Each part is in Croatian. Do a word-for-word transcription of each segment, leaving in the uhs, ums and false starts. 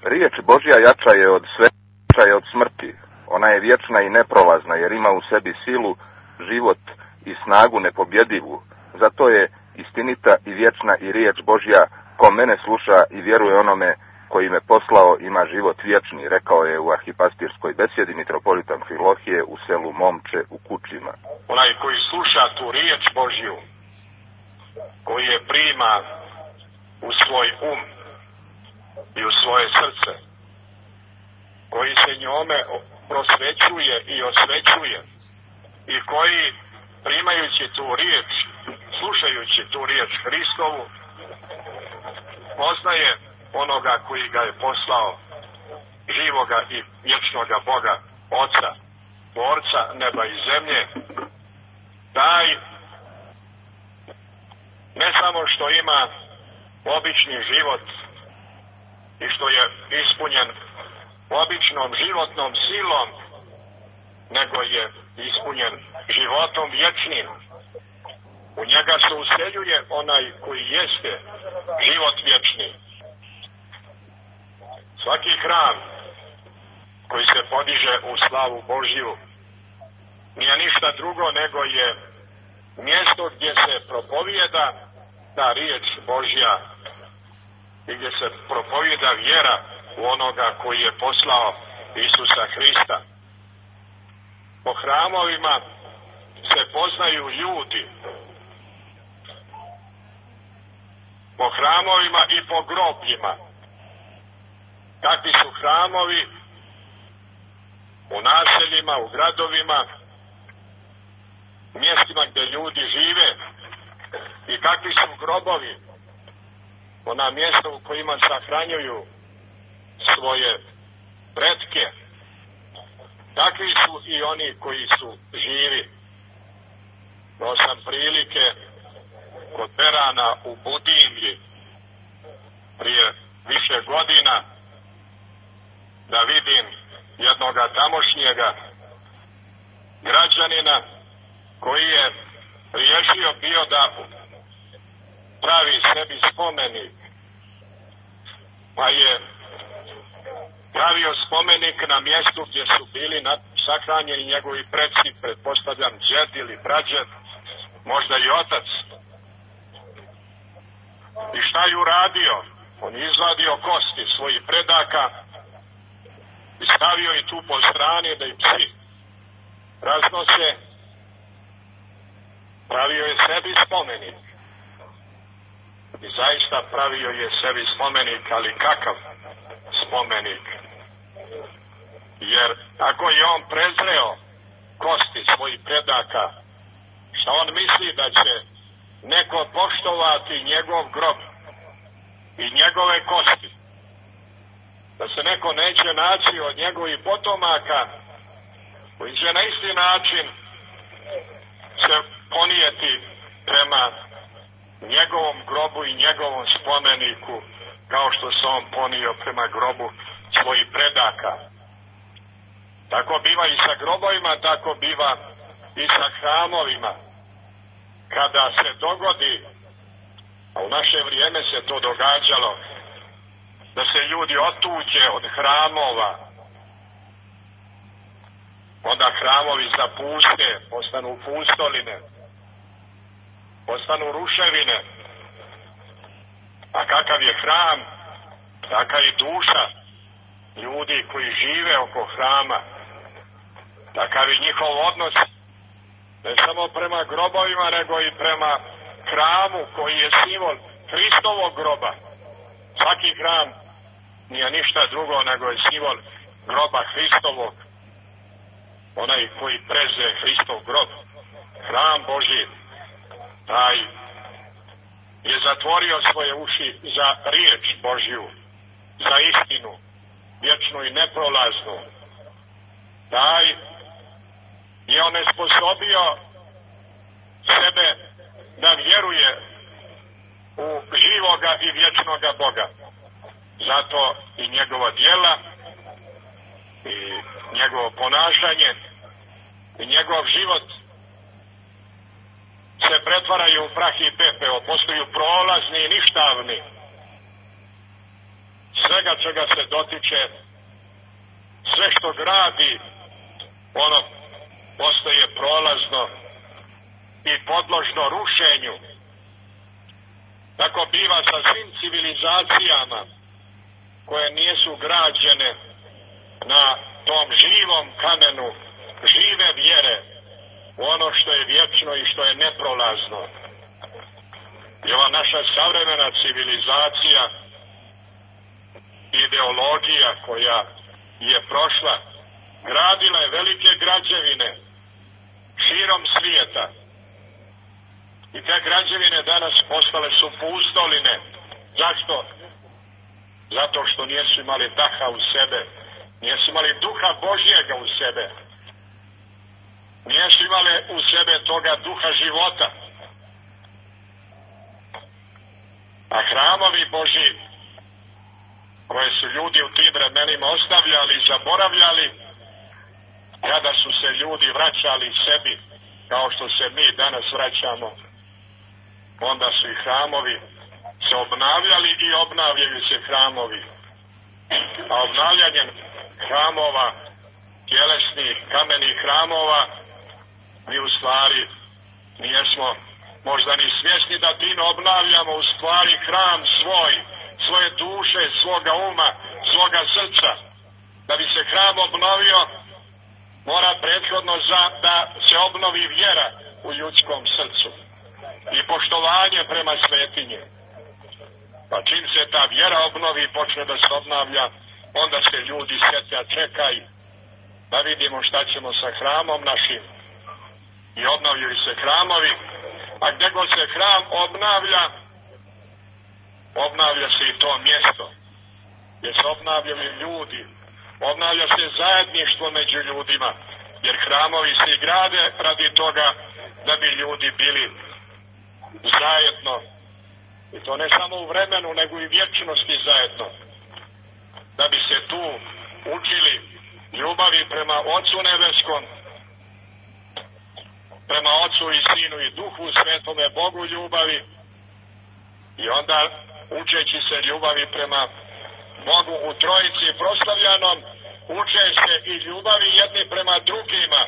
Riječ Božja jača je od sve, jača je od smrti. Ona je vječna i neprolazna jer ima u sebi silu, život i snagu nepobjedivu. Zato je istinita i vječna i riječ Božja, ko mene sluša i vjeruje onome koji me poslao, ima život vječni, rekao je u arhipastirskoj besjedi mitropolitan Filohije u selu Momče u Kučima. Onaj koji sluša tu riječ Božju, koji je prima u svoj um i u svoje srce, koji se njome prosvećuje i osvećuje i koji primajući tu riječ, slušajući tu riječ Hristovu, poznaje onoga koji ga je poslao, živoga i vječnoga Boga, Oca, Tvorca neba i zemlje, taj ne samo što ima obični život i što je ispunjen običnom životnom silom, nego je ispunjen životom vječnim. U njega se useljuje onaj koji jeste život vječni. Svaki hram koji se podiže u slavu Božju nije ništa drugo nego je mjesto gdje se propovijeda ta riječ Božja i gdje se propovijeda vjera u onoga koji je poslao Isusa Hrista. Po hramovima se poznaju ljudi. Po hramovima i po grobljima. Kakvi su hramovi u naseljima, u gradovima, mjestima gdje ljudi žive i kakvi su grobovi, ona mjesta u kojima sahranjuju svoje pretke, takvi su i oni koji su živi. Imao sam prilike kod Perana u Budimlji prije više godina da vidim jednoga tamošnjega građanina koji je riješio bio da pravi sebi spomenik, pa je pravio spomenik na mjestu gdje su bili sahranjeni njegovi preci, pretpostavljam džed ili prađed, možda i otac. I šta je uradio? On je izvadio kosti svojih predaka i stavio i tu po strani da i psi raznose. Pravio je sebi spomenik. I zaista pravio je sebi spomenik, ali kakav spomenik? Jer ako je on prezreo kosti svojih predaka, šta on misli da će neko poštovati njegov grob i njegove kosti? Da se neko neće naći od njegovih potomaka koji će na isti način se ponijeti prema njegovom grobu i njegovom spomeniku, kao što se on ponio prema grobu svojih predaka. Tako biva i sa grobovima, tako biva i sa hramovima. Kada se dogodi, a u naše vrijeme se to događalo, da se ljudi otuđe od hramova, onda hramovi zapuste, postanu pustoline, postanu ruševine. A kakav je hram, taka i duša ljudi koji žive oko hrama. Takav je njihov odnos ne samo prema grobovima, nego i prema hramu koji je simbol Hristovog groba. Svaki hram nije ništa drugo nego je simbol groba Hristovog. Onaj koji preze Hristov grob, hram Božji, taj je zatvorio svoje uši za riječ Božju, za istinu, vječnu i neprolaznu. Taj je onesposobio sebe da vjeruje u živoga i vječnoga Boga. Zato i njegova djela i njegovo ponašanje i njegov život se pretvaraju u prah i pepeo, postaju prolazni i ništavni. svega čega se dotiče, sve što gradi, ono postaje prolazno i podložno rušenju. Tako biva sa svim civilizacijama koje nisu građene na tom živom kamenu žive vjere u ono što je vječno i što je neprolazno. I ova naša savremena civilizacija, ideologija koja je prošla, gradila je velike građevine širom svijeta. I te građevine danas postale su pustoline. Zašto? Zato što nisu imali daha u sebe. Nisu imali duha Božjega u sebe. Nisu imali u sebe toga duha života. A hramovi Božji, koje su ljudi u tim vremenima ostavljali i zaboravljali, kada su se ljudi vraćali sebi, kao što se mi danas vraćamo, onda su i hramovi se obnavljali i obnavljaju se hramovi. A obnavljanjem hramova, tjelesnih, kamenih hramova, mi u stvari nijesmo možda ni svjesni da tim obnavljamo u stvari hram svoj, svoje duše, svoga uma, svoga srca. Da bi se hram obnovio, mora prethodno za, da se obnovi vjera u ljudskom srcu i poštovanje prema svetinje. Pa čim se ta vjera obnovi i počne da se obnavlja, onda se ljudi sjete, čekaj da vidimo šta ćemo sa hramom našim. I obnavljaju se hramovi, a gdje god se hram obnavlja, obnavlja se i to mjesto gdje se obnavljaju ljudi, obnavlja se zajedništvo među ljudima, jer hramovi se i grade radi toga da bi ljudi bili zajedno, i to ne samo u vremenu nego i vječnosti zajedno, da bi se tu učili ljubavi prema Ocu Nebeskom, prema Ocu i Sinu i Duhu Svetome, Bogu ljubavi, i onda učeći se ljubavi prema Bogu u Trojici proslavljanom, uče se i ljubavi jedni prema drugima.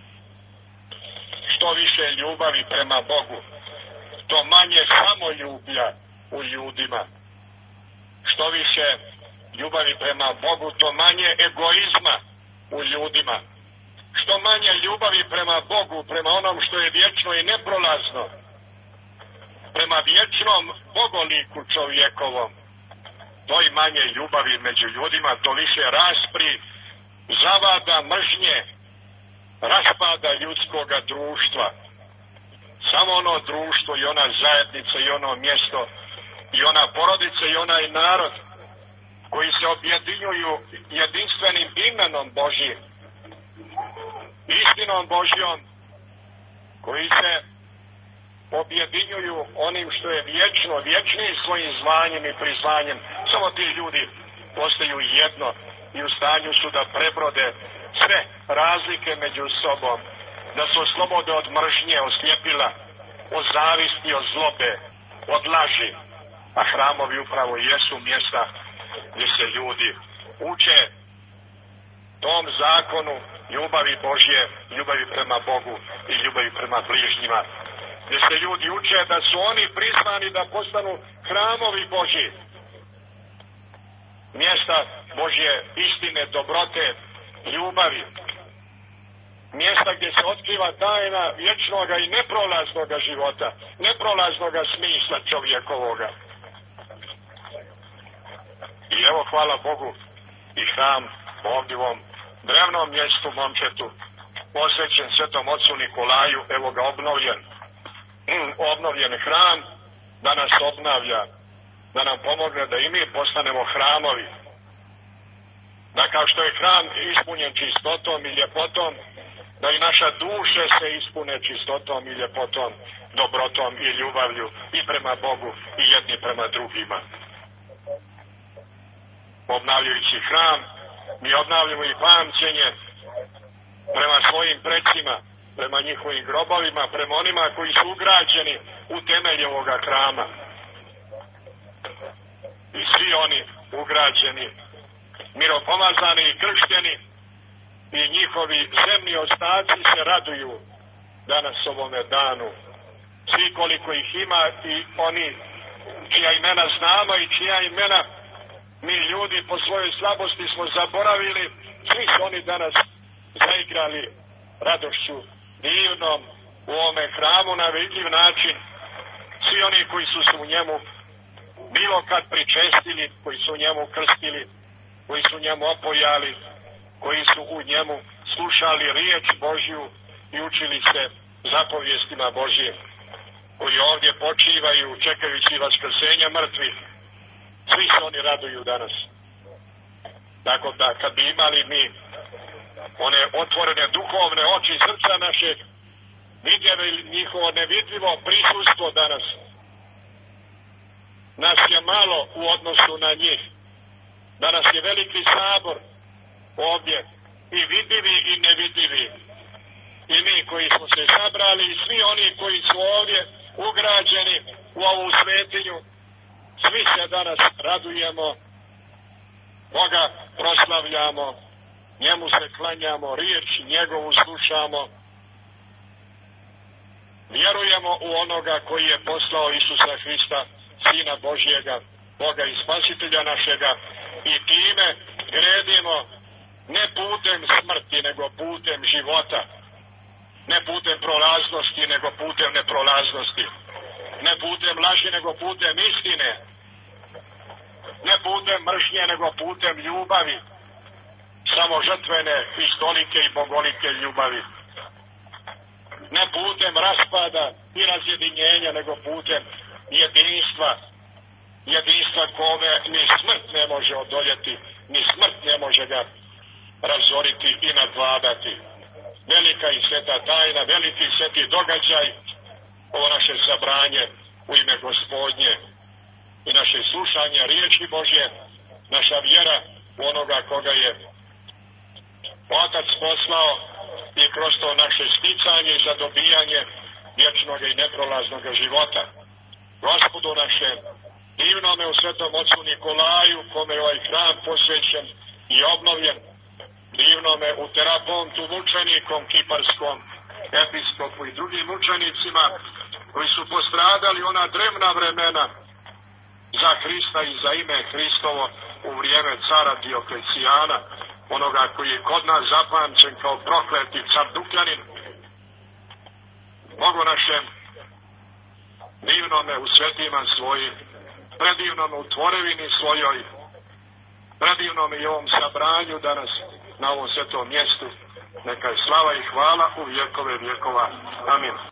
Što više ljubavi prema Bogu, to manje samoljublja u ljudima. Što više ljubavi prema Bogu, to manje egoizma u ljudima. Što manje ljubavi prema Bogu, prema onom što je vječno i neprolazno, prema vječnom bogoliku čovjekovom, to i manje ljubavi među ljudima, to više raspri, zavada, mržnje, raspada ljudskoga društva. Samo ono društvo i ona zajednica i ono mjesto i ona porodica i onaj narod koji se objedinjuju jedinstvenim imenom Božjim, istinom Božjom, koji se objedinjuju onim što je vječno, vječnim svojim zvanjem i prizvanjem, samo ti ljudi postaju jedno i u stanju su da prebrode sve razlike među sobom, da se oslobode od mržnje, od sljepila, od zavisti, od zlobe, od laži. A hramovi upravo jesu mjesta gdje se ljudi uče tom zakonu ljubavi Božje, ljubavi prema Bogu i ljubavi prema bližnjima. Gdje se ljudi uče da su oni prizvani da postanu hramovi Božji. Mjesta Božje istine, dobrote, ljubavi. Mjesta gdje se otkriva tajna vječnoga i neprolaznoga života, neprolaznoga smisla čovjekovoga. I evo, hvala Bogu, i hram ovdje u ovom drevnom mjestu Momčetu, posvećen Svetom Ocu Nikolaju, evo ga obnovljen. Obnovljen hram da nas obnavlja, da nam pomogne da i mi postanemo hramovi. Da kao što je hram ispunjen čistotom i ljepotom, da i naša duše se ispune čistotom i ljepotom, dobrotom i ljubavlju i prema Bogu i jedni prema drugima. Obnavljajući hram, mi obnavljamo i pamćenje prema svojim precima, prema njihovim grobovima, prema onima koji su ugrađeni u temelje ovoga hrama. I svi oni ugrađeni, miropomazani i kršteni i njihovi zemni ostaci se raduju danas ovome danu. Svi koliko ih ima i oni čija imena znamo i čija imena mi ljudi po svojoj slabosti smo zaboravili, svi su oni danas zaigrali radošću divnom u ovome hramu na vidljiv način. Svi oni koji su se u njemu bilo kad pričestili, koji su u njemu krstili, koji su u njemu opojali, koji su u njemu slušali riječ Božju i učili se zapovjestima Božjim, koji ovdje počivaju čekajući vaskrsenja mrtvih, svi se oni raduju danas. Tako da kad bi imali mi one otvorene duhovne oči srca našeg, vidjeli njihovo nevidljivo prisustvo danas. Nas je malo u odnosu na njih. Danas je veliki sabor ovdje, i vidljivi i nevidljivi. I mi koji smo se sabrali i svi oni koji su ovdje ugrađeni u ovu svetinju, svi se danas radujemo, Boga proslavljamo, njemu se klanjamo, riječ njegovu slušamo, vjerujemo u onoga koji je poslao Isusa Hrista, Sina Božjega, Boga i Spasitelja našega, i time gredimo ne putem smrti, nego putem života, ne putem prolaznosti, nego putem neprolaznosti, ne putem laži, nego putem istine, ne putem mržnje, nego putem ljubavi, samo žrtvene, istolike i bogolike ljubavi, ne putem raspada i razjedinjenja, nego putem jedinstva, jedinstva kome ni smrt ne može odoljeti, ni smrt ne može ga razoriti i nadvladati. Velika i sveta tajna, veliki i sveti događaj, ovo naše sabranje u ime Gospodnje i naše slušanje riječi Božje, naša vjera u onoga koga je Otac poslao i kroz to naše sticanje za dobijanje vječnog i neprolaznog života. Gospodu našem, divnome u Svetom Ocu Nikolaju, kome je ovaj hram posvećen i obnovljen, divnome u Terapontu mučenikom kiparskom, episkopu i drugim mučenicima koji su postradali ona drevna vremena za Hrista i za ime Hristovo u vrijeme cara Dioklecijana, onoga koji je kod nas zapamćen kao prokleti car Dukljanin. Bogu našem, divnome u svetima svojim, predivnome u tvorevini svojoj, predivnome i ovom sabranju danas na ovom svetom mjestu, neka je slava i hvala u vjekove vjekova. Amin.